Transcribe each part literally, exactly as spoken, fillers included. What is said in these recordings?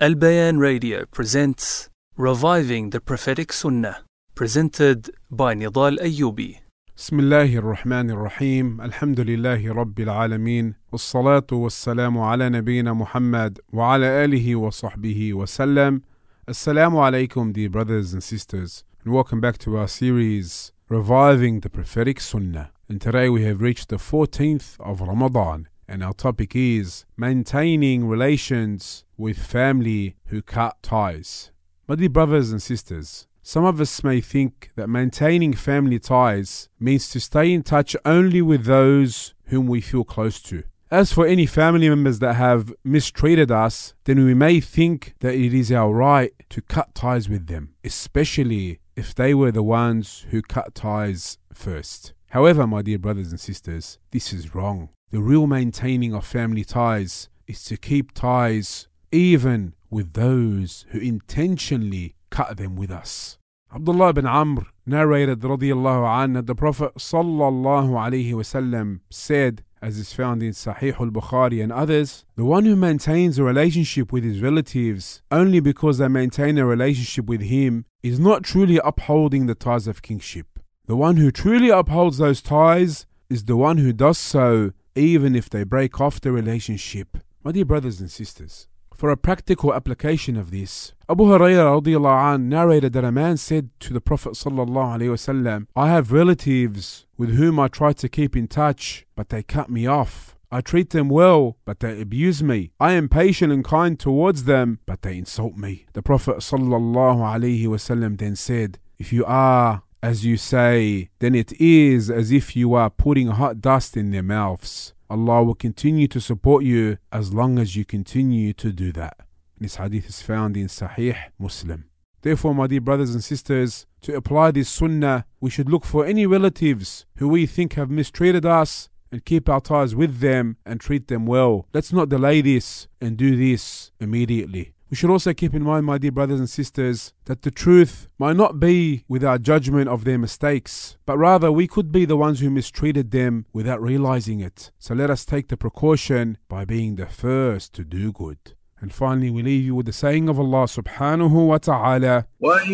Al Bayan Radio presents Reviving the Prophetic Sunnah, presented by Nidal Ayyubi. بسم الله الرحمن الرحيم الحمد لله رب العالمين والصلاة والسلام على نبينا محمد وعلى آله وصحبه وسلم. Assalamu alaikum, dear brothers and sisters, and welcome back to our series Reviving the Prophetic Sunnah. And today we have reached the fourteenth of Ramadan, and our topic is maintaining relations with family who cut ties. My dear brothers and sisters, some of us may think that maintaining family ties means to stay in touch only with those whom we feel close to. As for any family members that have mistreated us, then we may think that it is our right to cut ties with them, especially if they were the ones who cut ties first. However, my dear brothers and sisters, this is wrong. The real maintaining of family ties is to keep ties even with those who intentionally cut them with us. Abdullah ibn Amr narrated radiyallahu anhu that the Prophet sallallahu alayhi wasallam said, as is found in Sahih al-Bukhari and others, the one who maintains a relationship with his relatives only because they maintain a relationship with him is not truly upholding the ties of kingship. The one who truly upholds those ties is the one who does so even if they break off the relationship. My dear brothers and sisters, for a practical application of this, Abu Hurairah radiyallahu anh narrated that a man said to the Prophet sallallahu alaihi wasallam, I have relatives with whom I try to keep in touch, but they cut me off. I treat them well, but they abuse me. I am patient and kind towards them, but they insult me. The Prophet sallallahu alaihi wasallam then said, if you are as you say, then it is as if you are putting hot dust in their mouths. Allah will continue to support you as long as you continue to do that. This hadith is found in Sahih Muslim. Therefore, my dear brothers and sisters, to apply this sunnah, we should look for any relatives who we think have mistreated us and keep our ties with them and treat them well. Let's not delay this and do this immediately. We should also keep in mind, my dear brothers and sisters, that the truth might not be with our judgment of their mistakes, but rather we could be the ones who mistreated them without realizing it. So let us take the precaution by being the first to do good. And finally, we leave you with the saying of Allah subhanahu wa ta'ala,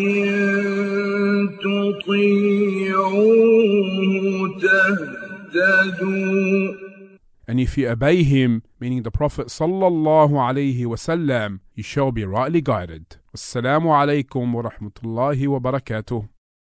وَإِن تُطِيعُوهُ تَهْتَدُوا. And if you obey him, meaning the Prophet sallallahu alayhi wasallam, you shall be rightly guided. Assalamu alaikum wa rahmatullahi wa barakatuh.